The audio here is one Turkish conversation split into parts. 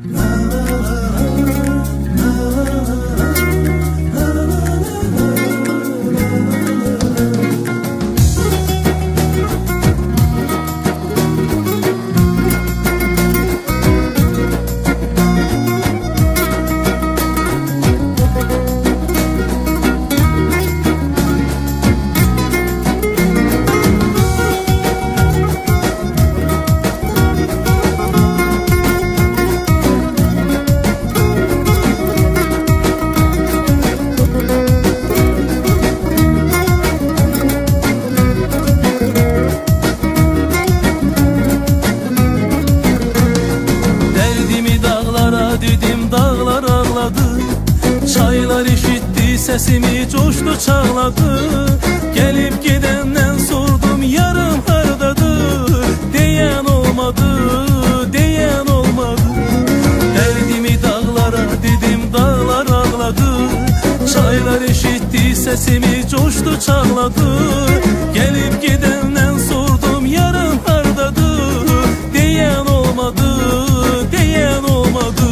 Çaylar işitti sesimi, coştu çağladı. Gelip gidenden sordum yarım hardadır. Diyen olmadı, diyen olmadı. Derdimi dağlara dedim, dağlar ağladı. Çaylar işitti sesimi, coştu çağladı. Gelip gidenden sordum yarım hardadır. Diyen olmadı, diyen olmadı.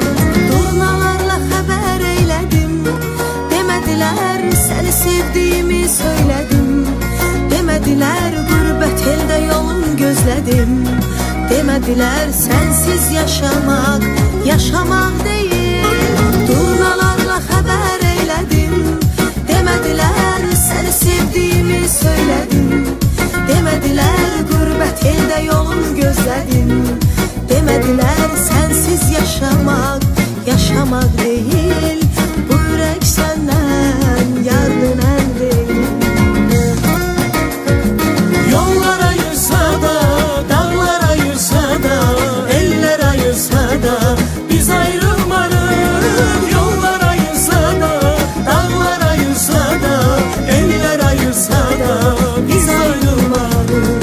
Sevdiğimi söyledim. Demediler gurbet elde yolun gözledim. Demediler sensiz yaşamak, yaşamak değil. Durnalarla haber eyledim. Demediler seni sevdiğimi söyledim. Demediler gurbet elde yolun gözledim. Demediler sensiz yaşamak, yaşamak değil. Bu yürek senden yardım değil. Yollar ayırsa da, dağlar ayırsa da, eller ayırsa da biz ayrılmarız. Yollar ayırsa da, dağlar ayırsa da, eller ayırsa da biz ayrılmarız.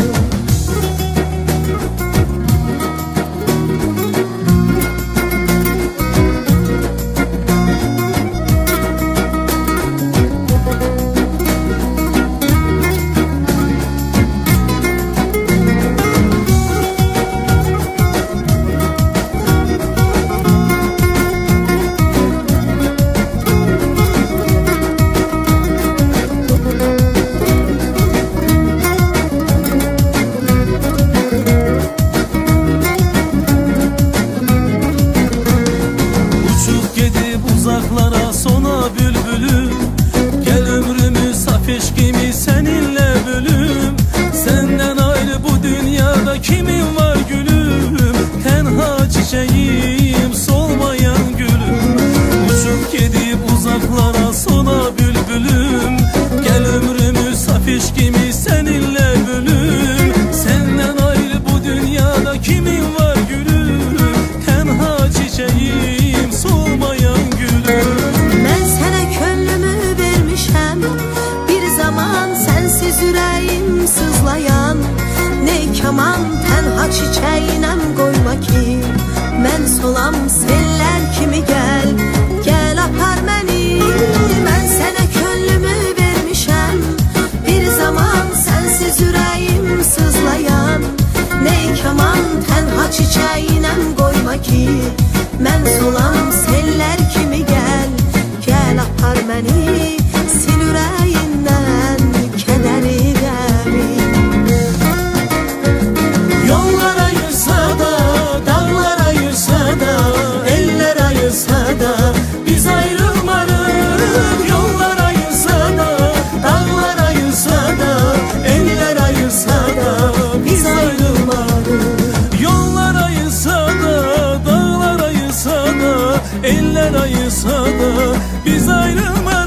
Uzaklara sona bülbülüm, gel ömrümü saf eşkimi seninle bölüm. Senden ayrı bu dünyada kimin var gülüm? Tenha çiçeğim, solmayan gülüm. Uçup gidip uzaklara sona bülbülüm, gel ömrümü saf eşkimi seninle bölüm. Senden ayrı bu dünyada kimin var gülüm? Tenha çiçeğim, solmayan gülüm. Ben sana könlümü vermişem, bir zaman sensiz yüreğim sızlayan. Ne kaman tenha çiçeğinem koyma ki ben solam seller kimi gel, gel apar beni. Ben sana könlümü vermişem, bir zaman sensiz yüreğim sızlayan. Ne kaman tenha çiçeğinem koyma ki ben solam seller kimi gel, gel apar beni. Sil yüreğinden kederi demi. Yollar ayırsa da, dağlar ayırsa da, eller ayırsa da biz ayrılmarız. Yollar ayırsa da, dağlar ayırsa da, eller ayırsa da biz ayrılmarız. Yollar ayırsa da, dağlar ayırsa da, eller ayırsa da biz ayrılmarız.